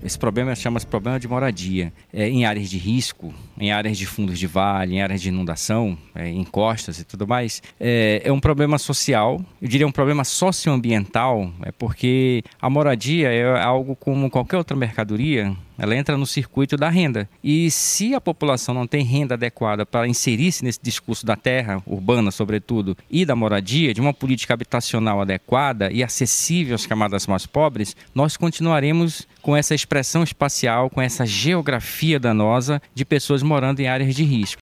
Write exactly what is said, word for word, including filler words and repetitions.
esse problema chama-se problema de moradia. É, em áreas de risco, em áreas de fundos de vale, em áreas de inundação, é, em costas e tudo mais, é, é um problema social, eu diria um problema socioambiental, é porque a moradia é algo como qualquer outra mercadoria, ela entra no circuito da renda. E se a população não tem renda adequada para inserir-se nesse discurso da terra, urbana sobretudo, e da moradia, de uma política habitacional adequada e acessível às camadas mais pobres, nós continuaremos com essa expressão espacial, com essa geografia danosa de pessoas morando em áreas de risco.